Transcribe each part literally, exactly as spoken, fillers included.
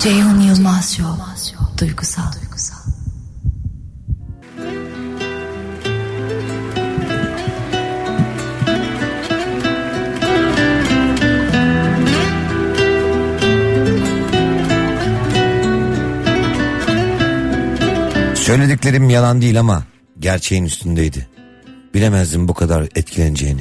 Ceyhun Yılmaz Show. Duygusal. Söylediklerim yalan değil ama gerçeğin üstündeydi. Bilemezdim bu kadar etkileneceğini.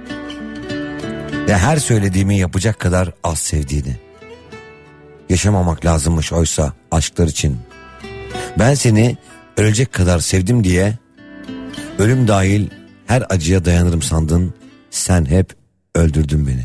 Ve her söylediğimi yapacak kadar az sevdiğini. Yaşamamak lazımmış oysa aşklar için. Ben seni ölecek kadar sevdim diye ölüm dahil her acıya dayanırım sandın. Sen hep öldürdün beni.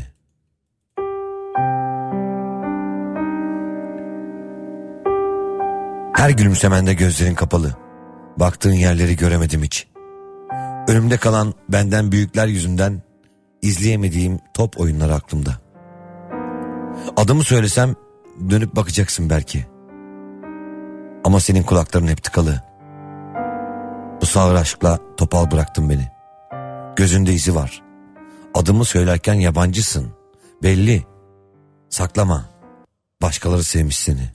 Her gülümsemende gözlerin kapalı. Baktığın yerleri göremedim hiç. Önümde kalan benden büyükler yüzünden izleyemediğim top oyunları aklımda. Adımı söylesem dönüp bakacaksın belki. Ama senin kulakların hep tıkalı. Bu sağır aşkla topal bıraktın beni. Gözünde izi var. Adımı söylerken yabancısın. Belli. Saklama. Başkaları sevmiş seni.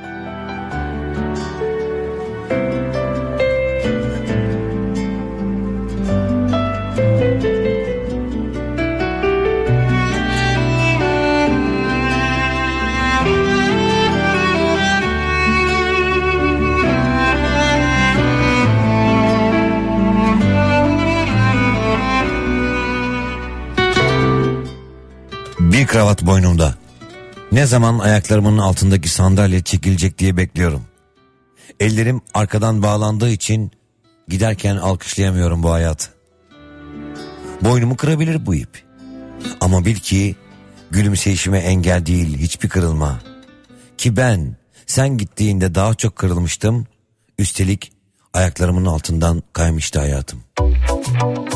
Bir kravat boynumda. Ne zaman ayaklarımın altındaki sandalye çekilecek diye bekliyorum. Ellerim arkadan bağlandığı için giderken alkışlayamıyorum bu hayatı. Boynumu kırabilir bu ip. Ama bil ki gülümseyişime engel değil hiçbir kırılma. Ki ben sen gittiğinde daha çok kırılmıştım. Üstelik ayaklarımın altından kaymıştı hayatım.